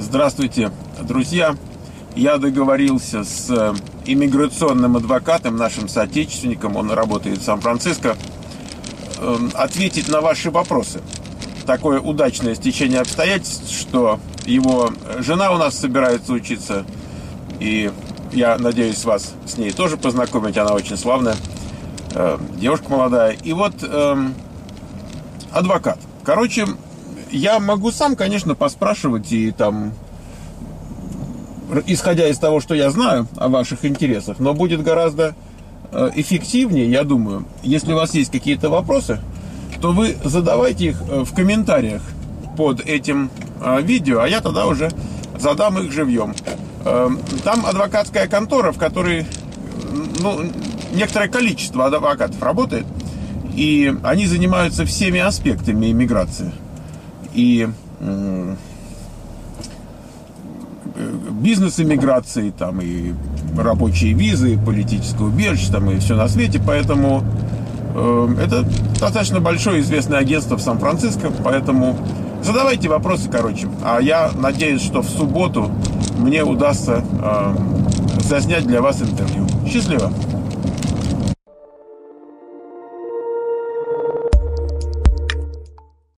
Здравствуйте, друзья! Я договорился с иммиграционным адвокатом, нашим соотечественником, он работает в Сан-Франциско, ответить на ваши вопросы. Такое удачное стечение обстоятельств, что его жена у нас собирается учиться, и я надеюсь вас с ней тоже познакомить, она очень славная, девушка молодая. И вот адвокат. Короче, я могу сам, конечно, поспрашивать и там, исходя из того, что я знаю о ваших интересах, но будет гораздо эффективнее, я думаю, если у вас есть какие-то вопросы, то вы задавайте их в комментариях под этим видео, а я тогда уже задам их живьем. Там адвокатская контора, в которой некоторое количество адвокатов работает, и они занимаются всеми аспектами иммиграции. И бизнес-иммиграции, там, и рабочие визы, и политическое убежище, там, и все на свете. Поэтому это достаточно большое известное агентство в Сан-Франциско. Поэтому задавайте вопросы, короче. А я надеюсь, что в субботу мне удастся заснять для вас интервью. Счастливо!